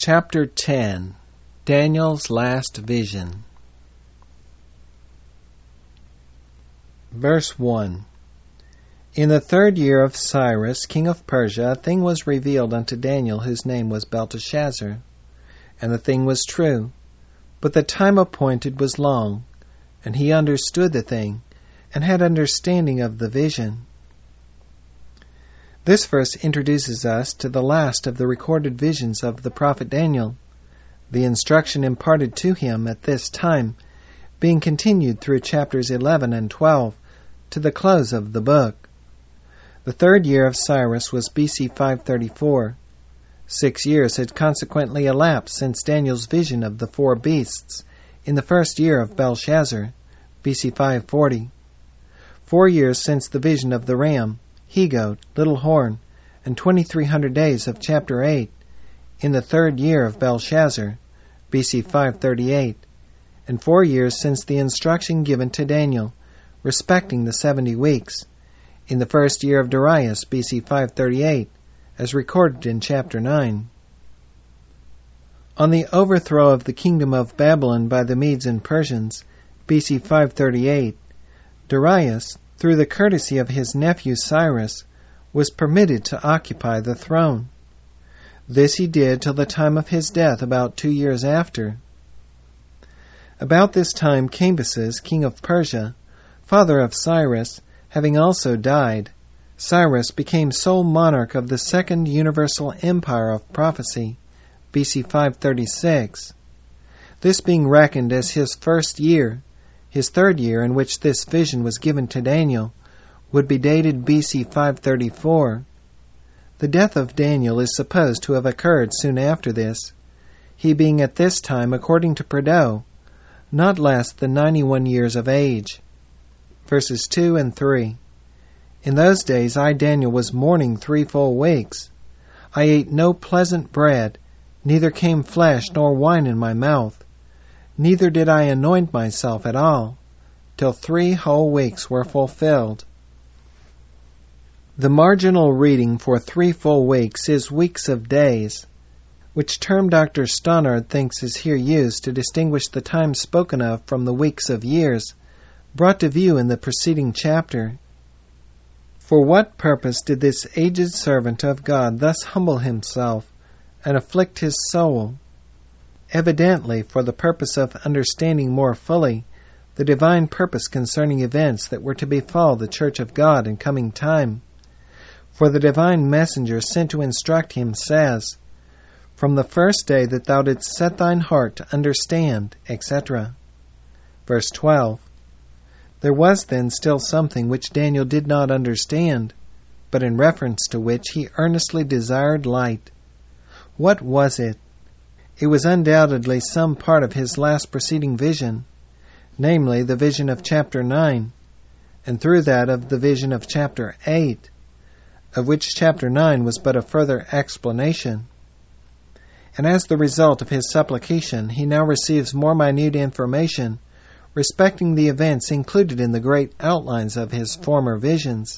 Chapter 10. Daniel's Last Vision. Verse 1. In the 3rd year of Cyrus, king of Persia, a thing was revealed unto Daniel, whose name was Belteshazzar. And the thing was true, but the time appointed was long, and he understood the thing, and had understanding of the vision. This verse introduces us to the last of the recorded visions of the prophet Daniel, the instruction imparted to him at this time being continued through chapters 11 and 12 to the close of the book. The 3rd year of Cyrus was BC 534. 6 years had consequently elapsed since Daniel's vision of the 4 beasts in the 1st year of Belshazzar, BC 540. 4 years since the vision of the ram, he-goat, little horn, and 2,300 days of chapter 8 in the 3rd year of Belshazzar, BC 538, and 4 years since the instruction given to Daniel respecting the 70 weeks in the 1st year of Darius, BC 538, as recorded in chapter 9. On the overthrow of the kingdom of Babylon by the Medes and Persians, BC 538, Darius, through the courtesy of his nephew Cyrus, was permitted to occupy the throne. This he did till the time of his death about 2 years after. About this time Cambyses, king of Persia, father of Cyrus, having also died, Cyrus became sole monarch of the 2nd universal empire of prophecy, BC 536. This being reckoned as his 1st year, his 3rd year in which this vision was given to Daniel would be dated BC 534. The death of Daniel is supposed to have occurred soon after this, he being at this time, according to Prideaux, not less than 91 years of age. Verses 2 and 3. In those days I, Daniel, was mourning 3 full weeks. I ate no pleasant bread, neither came flesh nor wine in my mouth. Neither did I anoint myself at all, till 3 whole weeks were fulfilled. The marginal reading for 3 full weeks is weeks of days, which term Dr. Stannard thinks is here used to distinguish the time spoken of from the weeks of years, brought to view in the preceding chapter. For what purpose did this aged servant of God thus humble himself and afflict his soul? Evidently for the purpose of understanding more fully the divine purpose concerning events that were to befall the Church of God in coming time. For the divine messenger sent to instruct him says, From the first day that thou didst set thine heart to understand, etc. Verse 12. There was then still something which Daniel did not understand, but in reference to which he earnestly desired light. What was it? It was undoubtedly some part of his last preceding vision, namely the vision of chapter 9, and through that of the vision of chapter 8, of which chapter 9 was but a further explanation. And as the result of his supplication, he now receives more minute information respecting the events included in the great outlines of his former visions.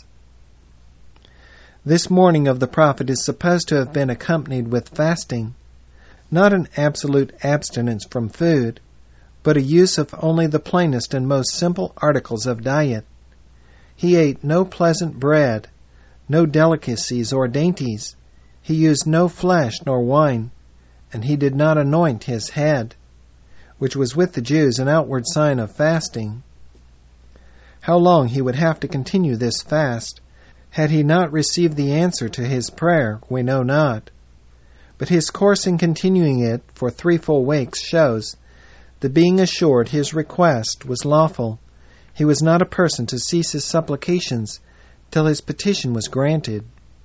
This mourning of the prophet is supposed to have been accompanied with fasting, not an absolute abstinence from food, but a use of only the plainest and most simple articles of diet. He ate no pleasant bread, no delicacies or dainties. He used no flesh nor wine, and he did not anoint his head, which was with the Jews an outward sign of fasting. How long he would have to continue this fast, had he not received the answer to his prayer, we know not. But his course in continuing it for 3 full weeks shows that being assured his request was lawful, he was not a person to cease his supplications till his petition was granted.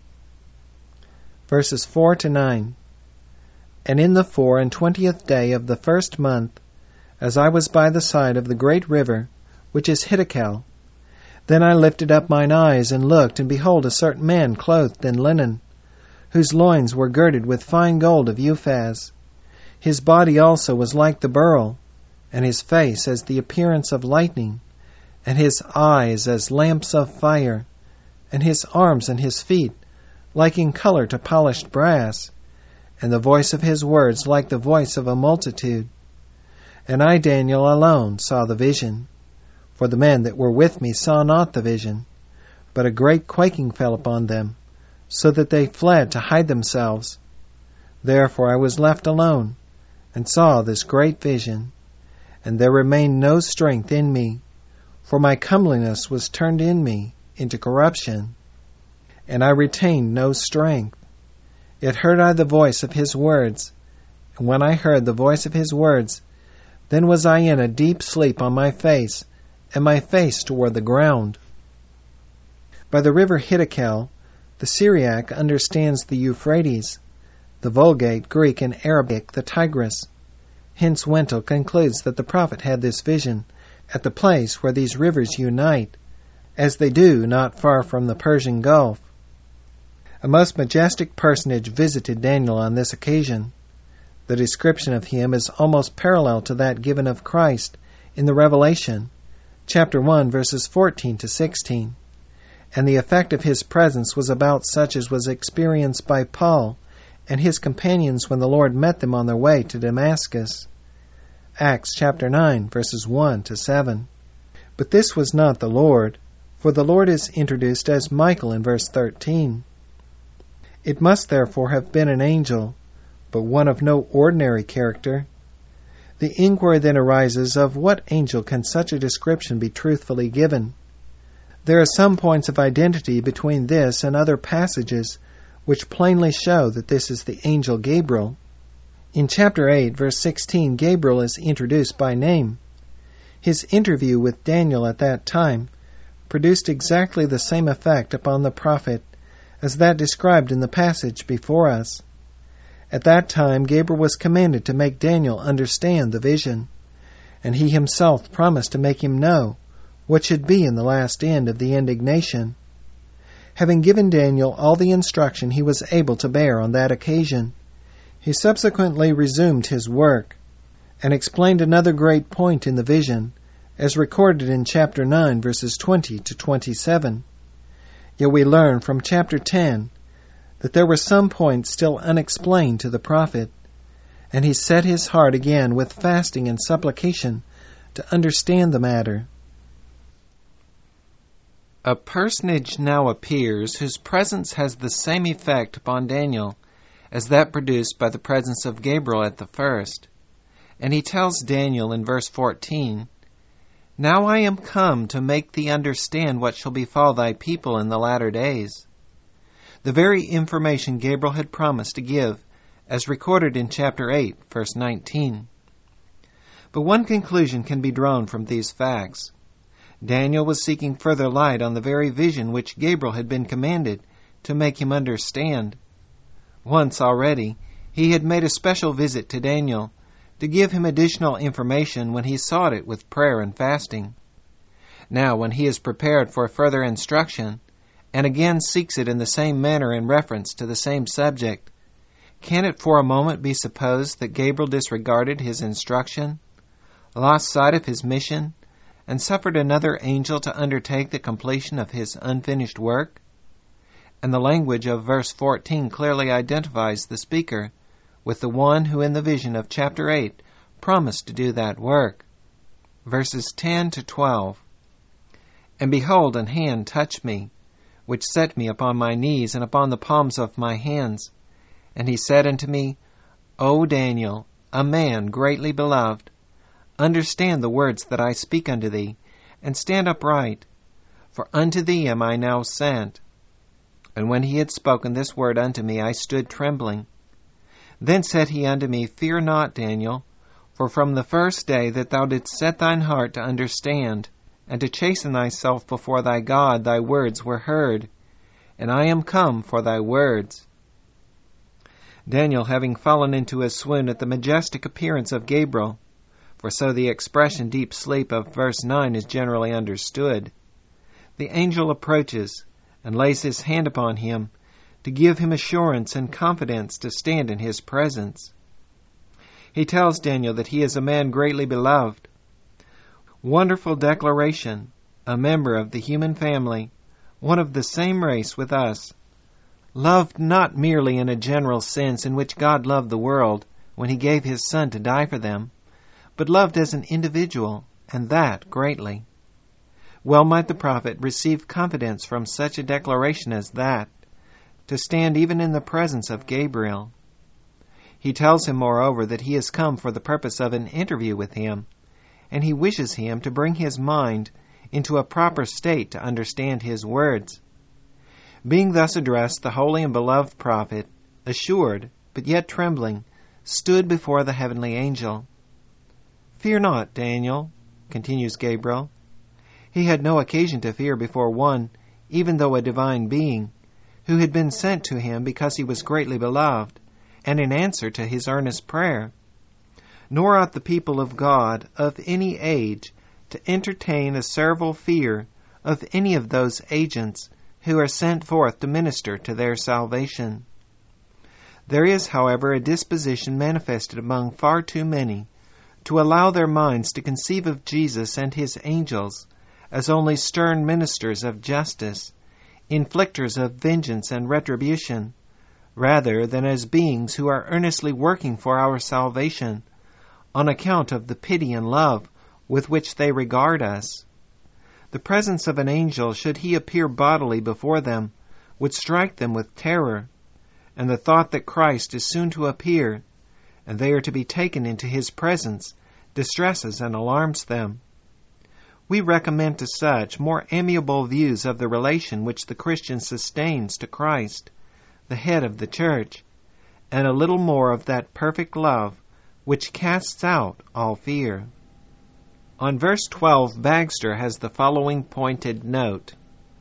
Verses 4 to 9. And in the 24th day of the 1st month, as I was by the side of the great river, which is Hiddekel, then I lifted up mine eyes and looked, and behold, a certain man clothed in linen, whose loins were girded with fine gold of Uphaz. His body also was like the beryl, and his face as the appearance of lightning, and his eyes as lamps of fire, and his arms and his feet like in color to polished brass, and the voice of his words like the voice of a multitude. And I, Daniel, alone saw the vision. For the men that were with me saw not the vision, but a great quaking fell upon them, so that they fled to hide themselves. Therefore I was left alone, and saw this great vision. And there remained no strength in me, for my comeliness was turned in me into corruption, and I retained no strength. Yet heard I the voice of his words, and when I heard the voice of his words, then was I in a deep sleep on my face, and my face toward the ground. By the river Hiddekel, the Syriac understands the Euphrates, the Vulgate, Greek, and Arabic, the Tigris. Hence Wentel concludes that the prophet had this vision at the place where these rivers unite, as they do not far from the Persian Gulf. A most majestic personage visited Daniel on this occasion. The description of him is almost parallel to that given of Christ in the Revelation, chapter 1, verses 14 to 16, and the effect of his presence was about such as was experienced by Paul and his companions when the Lord met them on their way to Damascus. Acts chapter 9, verses 1 to 7. But this was not the Lord, for the Lord is introduced as Michael in verse 13. It must therefore have been an angel, but one of no ordinary character. The inquiry then arises of what angel can such a description be truthfully given? There are some points of identity between this and other passages which plainly show that this is the angel Gabriel. In chapter 8, verse 16, Gabriel is introduced by name. His interview with Daniel at that time produced exactly the same effect upon the prophet as that described in the passage before us. At that time, Gabriel was commanded to make Daniel understand the vision, and he himself promised to make him know what should be in the last end of the indignation. Having given Daniel all the instruction he was able to bear on that occasion, he subsequently resumed his work and explained another great point in the vision, as recorded in chapter 9, verses 20 to 27. Yet we learn from chapter 10 that there were some points still unexplained to the prophet, and he set his heart again with fasting and supplication to understand the matter. A personage now appears whose presence has the same effect upon Daniel as that produced by the presence of Gabriel at the first. And he tells Daniel in verse 14, "Now I am come to make thee understand what shall befall thy people in the latter days." The very information Gabriel had promised to give, as recorded in chapter 8, verse 19. But one conclusion can be drawn from these facts. Daniel was seeking further light on the very vision which Gabriel had been commanded to make him understand. Once already, he had made a special visit to Daniel to give him additional information when he sought it with prayer and fasting. Now, when he is prepared for further instruction, and again seeks it in the same manner in reference to the same subject, can it for a moment be supposed that Gabriel disregarded his instruction, lost sight of his mission, and suffered another angel to undertake the completion of his unfinished work? And the language of verse 14 clearly identifies the speaker with the one who in the vision of chapter 8 promised to do that work. Verses 10 to 12. "And behold, an hand touched me, which set me upon my knees and upon the palms of my hands. And he said unto me, O Daniel, a man greatly beloved, understand the words that I speak unto thee, and stand upright, for unto thee am I now sent. And when he had spoken this word unto me, I stood trembling. Then said he unto me, Fear not, Daniel, for from the first day that thou didst set thine heart to understand, and to chasten thyself before thy God, thy words were heard, and I am come for thy words." Daniel, having fallen into a swoon at the majestic appearance of Gabriel, for so the expression deep sleep of verse 9 is generally understood, the angel approaches and lays his hand upon him to give him assurance and confidence to stand in his presence. He tells Daniel that he is a man greatly beloved. Wonderful declaration, a member of the human family, one of the same race with us, Loved not merely in a general sense in which God loved the world when he gave his Son to die for them, but loved as an individual, and that greatly. Well might the prophet receive confidence from such a declaration as that, to stand even in the presence of Gabriel. He tells him, moreover, that he has come for the purpose of an interview with him, and he wishes him to bring his mind into a proper state to understand his words. Being thus addressed, the holy and beloved prophet, assured, but yet trembling, stood before the heavenly angel. "Fear not, Daniel," continues Gabriel. He had no occasion to fear before one, even though a divine being, who had been sent to him because he was greatly beloved, and in answer to his earnest prayer. Nor ought the people of God of any age to entertain a servile fear of any of those agents who are sent forth to minister to their salvation. There is, however, a disposition manifested among far too many to allow their minds to conceive of Jesus and his angels as only stern ministers of justice, inflictors of vengeance and retribution, rather than as beings who are earnestly working for our salvation on account of the pity and love with which they regard us. The presence of an angel, should he appear bodily before them, would strike them with terror, and the thought that Christ is soon to appear, and they are to be taken into his presence, distresses and alarms them. We recommend to such more amiable views of the relation which the Christian sustains to Christ, the head of the Church, and a little more of that perfect love which casts out all fear. On verse 12, Bagster has the following pointed note.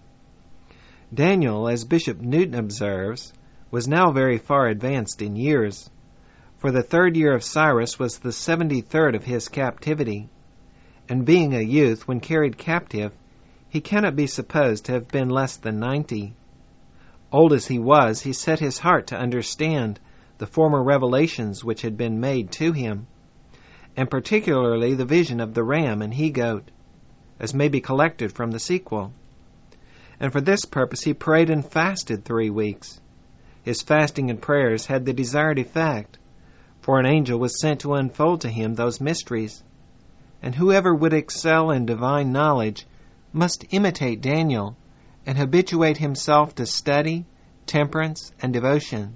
Daniel, as Bishop Newton observes, was now very far advanced in years, for the 3rd year of Cyrus was the 73rd of his captivity, and being a youth when carried captive, he cannot be supposed to have been less than 90. Old as he was, he set his heart to understand the former revelations which had been made to him, and particularly the vision of the ram and he-goat, as may be collected from the sequel. And for this purpose he prayed and fasted 3 weeks. His fasting and prayers had the desired effect, for an angel was sent to unfold to him those mysteries, and whoever would excel in divine knowledge must imitate Daniel and habituate himself to study, temperance, and devotion.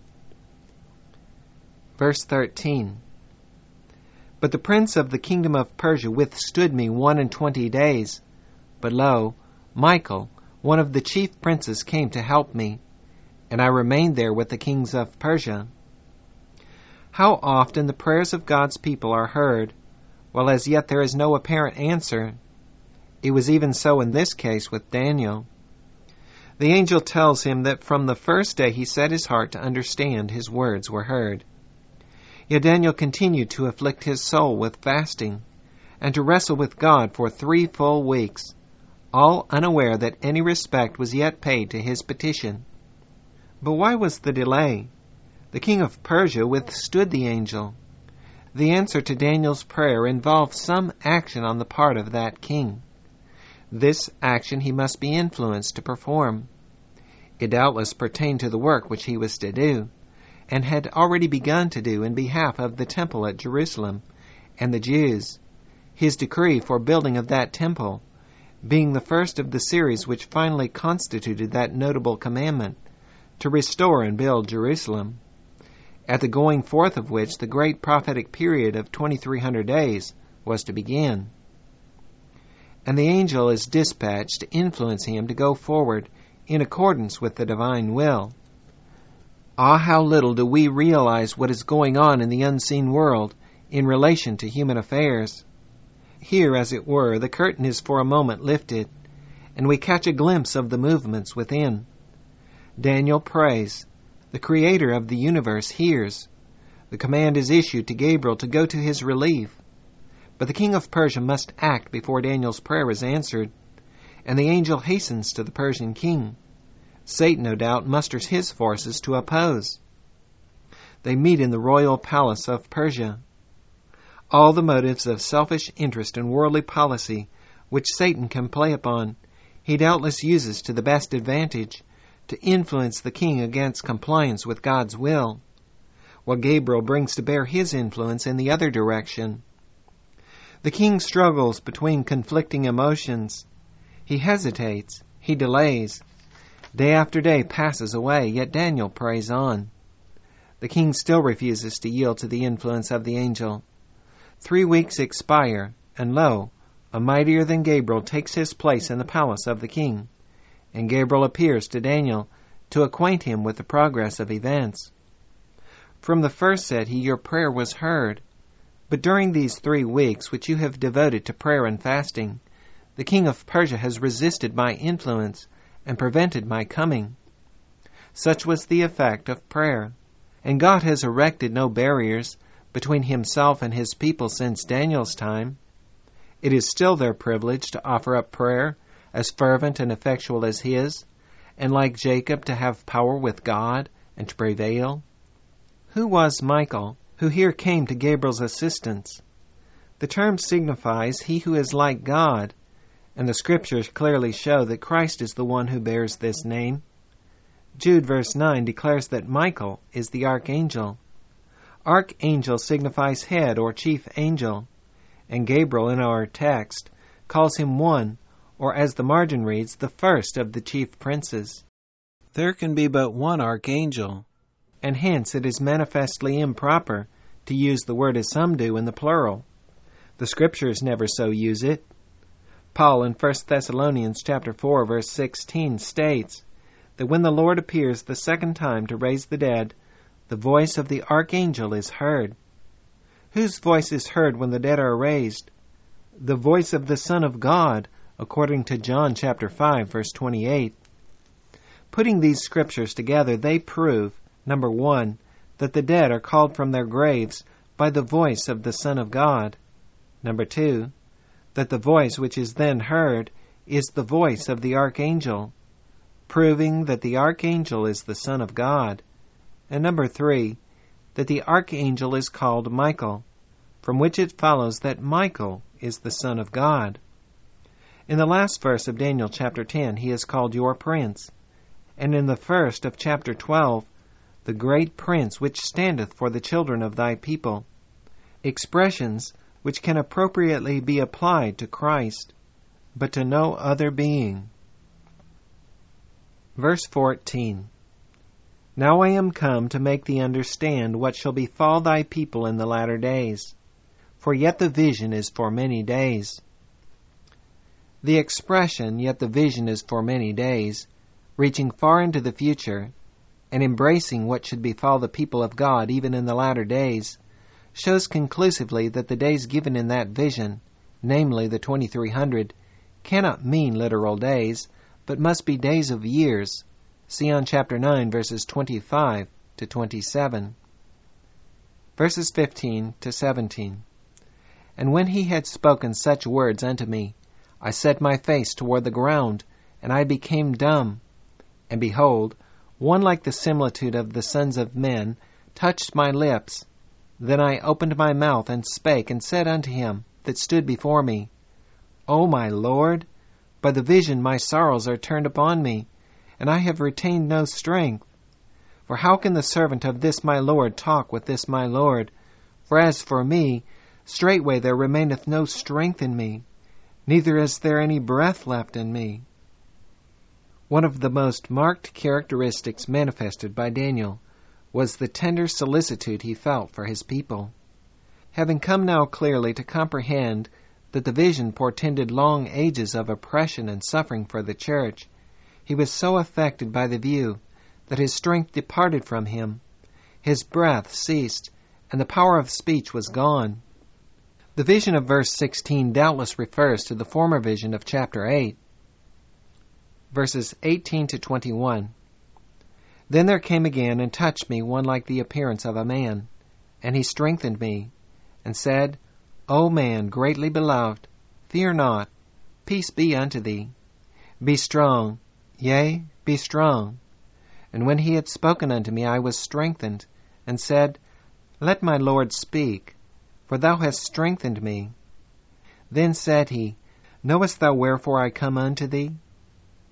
Verse 13. But the prince of the kingdom of Persia withstood me 21 days. But lo, Michael, one of the chief princes, came to help me, and I remained there with the kings of Persia. How often the prayers of God's people are heard, while as yet there is no apparent answer. It was even so in this case with Daniel. The angel tells him that from the first day he set his heart to understand, his words were heard. Yet Daniel continued to afflict his soul with fasting, and to wrestle with God for 3 full weeks, all unaware that any respect was yet paid to his petition. But why was the delay? The king of Persia withstood the angel. The answer to Daniel's prayer involved some action on the part of that king. This action he must be influenced to perform. It doubtless pertained to the work which he was to do, and had already begun to do in behalf of the temple at Jerusalem and the Jews, his decree for building of that temple being the first of the series which finally constituted that notable commandment, to restore and build Jerusalem, at the going forth of which the great prophetic period of 2300 days was to begin. And the angel is dispatched to influence him to go forward in accordance with the divine will. Ah, how little do we realize what is going on in the unseen world in relation to human affairs. Here, as it were, the curtain is for a moment lifted, and we catch a glimpse of the movements within. Daniel prays. The Creator of the universe hears. The command is issued to Gabriel to go to his relief. But the king of Persia must act before Daniel's prayer is answered, and the angel hastens to the Persian king. Satan, no doubt, musters his forces to oppose. They meet in the royal palace of Persia. All the motives of selfish interest and worldly policy which Satan can play upon, he doubtless uses to the best advantage to influence the king against compliance with God's will, while Gabriel brings to bear his influence in the other direction. The king struggles between conflicting emotions. He hesitates. He delays. Day after day passes away, yet Daniel prays on. The king still refuses to yield to the influence of the angel. 3 weeks expire, and lo, a mightier than Gabriel takes his place in the palace of the king, and Gabriel appears to Daniel to acquaint him with the progress of events. From the first said he, "Your prayer was heard." But during these 3 weeks which you have devoted to prayer and fasting, the king of Persia has resisted my influence and prevented my coming. Such was the effect of prayer. And God has erected no barriers between himself and his people since Daniel's time. It is still their privilege to offer up prayer as fervent and effectual as his, and like Jacob to have power with God and to prevail. Who was Michael, who here came to Gabriel's assistance? The term signifies he who is like God, and the Scriptures clearly show that Christ is the one who bears this name. Jude verse 9 declares that Michael is the archangel. Archangel signifies head or chief angel, and Gabriel in our text calls him one, or as the margin reads, the first of the chief princes. There can be but one archangel, and hence it is manifestly improper to use the word as some do in the plural. The Scriptures never so use it. Paul in 1 Thessalonians chapter 4 verse 16 states that when the Lord appears the second time to raise the dead, the voice of the archangel is heard. Whose voice is heard when the dead are raised? The voice of the Son of God, according to John chapter 5 verse 28. Putting these scriptures together, they prove, number 1, that the dead are called from their graves by the voice of the Son of God. Number 2, that the voice which is then heard is the voice of the archangel, proving that the archangel is the Son of God. And number 3, that the archangel is called Michael, from which it follows that Michael is the Son of God. In the last verse of Daniel chapter 10, he is called your prince, and in the first of chapter 12, the great prince which standeth for the children of thy people, expressions which can appropriately be applied to Christ, but to no other being. Verse 14. Now I am come to make thee understand what shall befall thy people in the latter days, for yet the vision is for many days. The expression, yet the vision is for many days, reaching far into the future, and embracing what should befall the people of God even in the latter days, shows conclusively that the days given in that vision, namely the 2300, cannot mean literal days, but must be days of years. See on chapter 9, verses 25 to 27. Verses 15 to 17. And when he had spoken such words unto me, I set my face toward the ground, and I became dumb. And behold, one like the similitude of the sons of men touched my lips. Then I opened my mouth and spake, and said unto him that stood before me, O my Lord, by the vision my sorrows are turned upon me, and I have retained no strength. For how can the servant of this my Lord talk with this my Lord? For as for me, straightway there remaineth no strength in me, neither is there any breath left in me. One of the most marked characteristics manifested by Daniel was the tender solicitude he felt for his people. Having come now clearly to comprehend that the vision portended long ages of oppression and suffering for the church, he was so affected by the view that his strength departed from him, his breath ceased, and the power of speech was gone. The vision of verse 16 doubtless refers to the former vision of chapter 8. Verses 18 to 21. Then there came again and touched me one like the appearance of a man, and he strengthened me, and said, O man, greatly beloved, fear not, peace be unto thee. Be strong, yea, be strong. And when he had spoken unto me, I was strengthened, and said, Let my Lord speak, for thou hast strengthened me. Then said he, Knowest thou wherefore I come unto thee?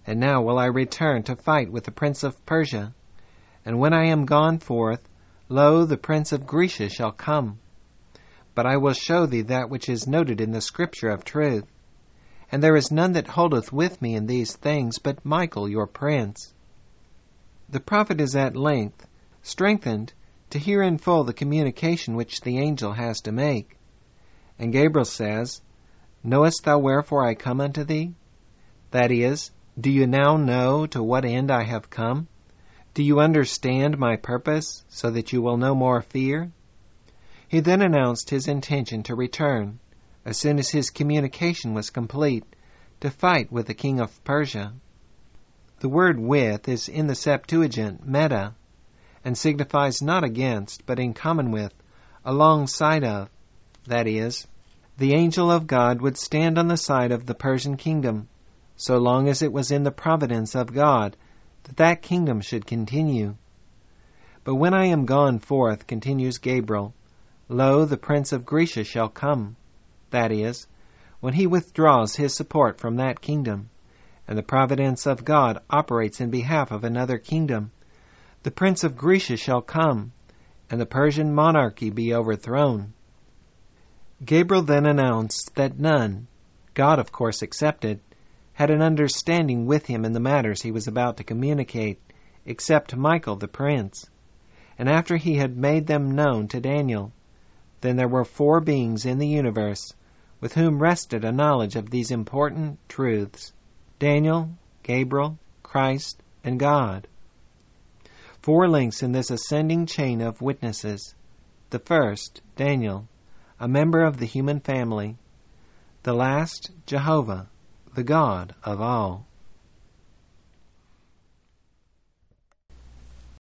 And now will I return to fight with the prince of Persia. And when I am gone forth, lo, the prince of Grecia shall come. But I will show thee that which is noted in the scripture of truth. And there is none that holdeth with me in these things but Michael your prince. The prophet is at length strengthened to hear in full the communication which the angel has to make. And Gabriel says, Knowest thou wherefore I come unto thee? That is, do you now know to what end I have come? Do you understand my purpose, so that you will no more fear? He then announced his intention to return, as soon as his communication was complete, to fight with the king of Persia. The word with is in the Septuagint meta, and signifies not against, but in common with, alongside of. That is, the angel of God would stand on the side of the Persian kingdom, so long as it was in the providence of God that kingdom should continue. But when I am gone forth, continues Gabriel, lo, the prince of Grecia shall come. That is, when he withdraws his support from that kingdom, and the providence of God operates in behalf of another kingdom, the prince of Grecia shall come, and the Persian monarchy be overthrown. Gabriel then announced that none, God of course excepted, had an understanding with him in the matters he was about to communicate, except Michael the prince. And after he had made them known to Daniel, then there were 4 beings in the universe with whom rested a knowledge of these important truths: Daniel, Gabriel, Christ, and God. 4 links in this ascending chain of witnesses. The first, Daniel, a member of the human family. The last, Jehovah, the God of all.